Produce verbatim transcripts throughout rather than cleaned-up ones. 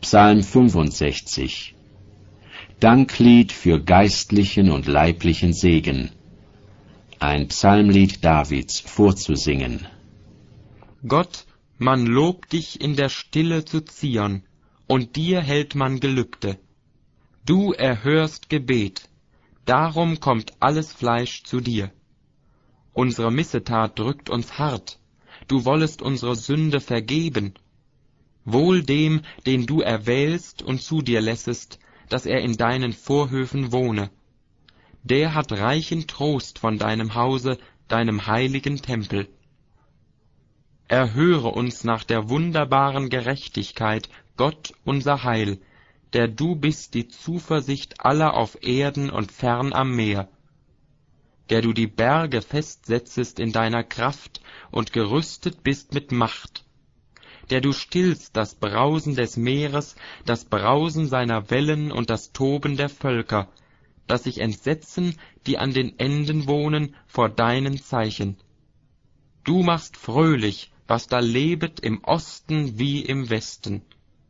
Psalm fünfundsechzig. Danklied für geistlichen und leiblichen Segen. Ein Psalmlied Davids vorzusingen. Gott, man lobt dich in der Stille zu Zion, und dir hält man Gelübde. Du erhörst Gebet, darum kommt alles Fleisch zu dir. Unsere Missetat drückt uns hart, du wollest unsere Sünde vergeben. Wohl dem, den du erwählst und zu dir lässest, dass er in deinen Vorhöfen wohne. Der hat reichen Trost von deinem Hause, deinem heiligen Tempel. Erhöre uns nach der wunderbaren Gerechtigkeit, Gott unser Heil, der du bist die Zuversicht aller auf Erden und fern am Meer, der du die Berge festsetzest in deiner Kraft und gerüstet bist mit Macht, der du stillst das Brausen des Meeres, das Brausen seiner Wellen und das Toben der Völker, dass sich entsetzen, die an den Enden wohnen, vor deinen Zeichen. Du machst fröhlich, was da lebet im Osten wie im Westen.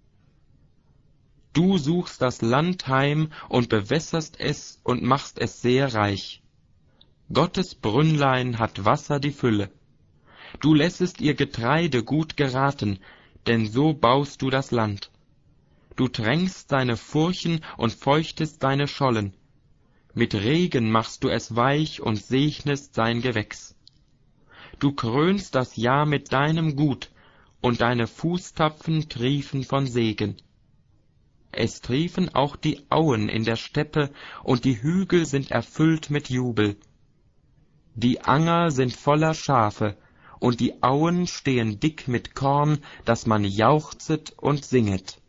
Du suchst das Land heim und bewässerst es und machst es sehr reich. Gottes Brünnlein hat Wasser die Fülle. Du lässest ihr Getreide gut geraten, denn so baust du das Land. Du tränkst seine Furchen und feuchtest seine Schollen. Mit Regen machst du es weich und segnest sein Gewächs. Du krönst das Jahr mit deinem Gut, und deine Fußtapfen triefen von Segen. Es triefen auch die Auen in der Steppe, und die Hügel sind erfüllt mit Jubel. Die Anger sind voller Schafe, und die Auen stehen dick mit Korn, dass man jauchzet und singet.